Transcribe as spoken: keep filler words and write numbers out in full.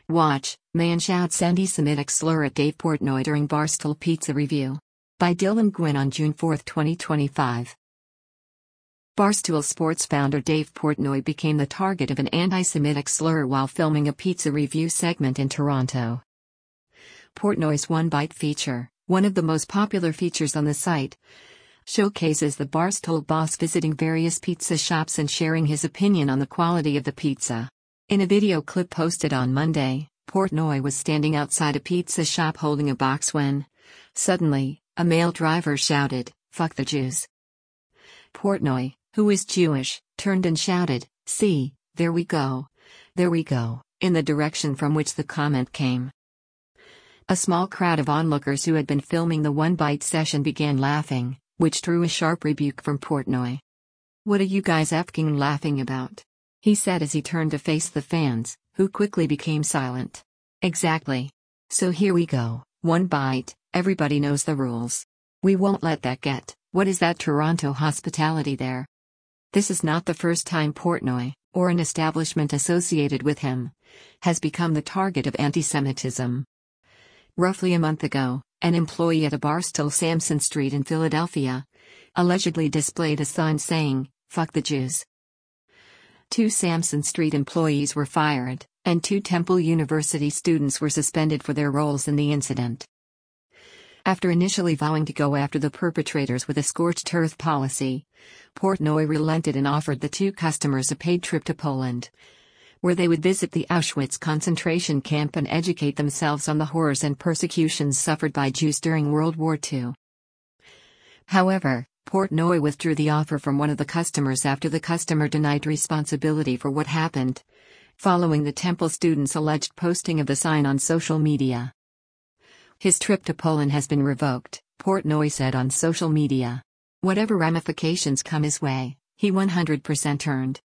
Watch, man shouts anti-Semitic slur at Dave Portnoy during Barstool Pizza review. By Dylan Gwynn on June fourth, twenty twenty-five. Barstool Sports founder Dave Portnoy became the target of an anti-Semitic slur while filming a pizza review segment in Toronto. Portnoy's One Bite feature, one of the most popular features on the site, showcases the Barstool boss visiting various pizza shops and sharing his opinion on the quality of the pizza. In a video clip posted on Monday, Portnoy was standing outside a pizza shop holding a box when, suddenly, a male driver shouted, "Fuck the Jews." Portnoy, who is Jewish, turned and shouted, "See, there we go. There we go," in the direction from which the comment came. A small crowd of onlookers who had been filming the One Bite session began laughing, which drew a sharp rebuke from Portnoy. "What are you guys effing laughing about?" he said as he turned to face the fans, who quickly became silent. "Exactly. So here we go, One Bite, everybody knows the rules. We won't let that get, what is that Toronto hospitality there?" This is not the first time Portnoy, or an establishment associated with him, has become the target of anti-Semitism. Roughly a month ago, an employee at a bar still Samson Street in Philadelphia allegedly displayed a sign saying, "Fuck the Jews." Two Samson Street employees were fired, and two Temple University students were suspended for their roles in the incident. After initially vowing to go after the perpetrators with a scorched earth policy, Portnoy relented and offered the two customers a paid trip to Poland, where they would visit the Auschwitz concentration camp and educate themselves on the horrors and persecutions suffered by Jews during World War Two. However, Portnoy withdrew the offer from one of the customers after the customer denied responsibility for what happened, following the Temple students' alleged posting of the sign on social media. His trip to Poland has been revoked, Portnoy said on social media. "Whatever ramifications come his way, he one hundred percent earned."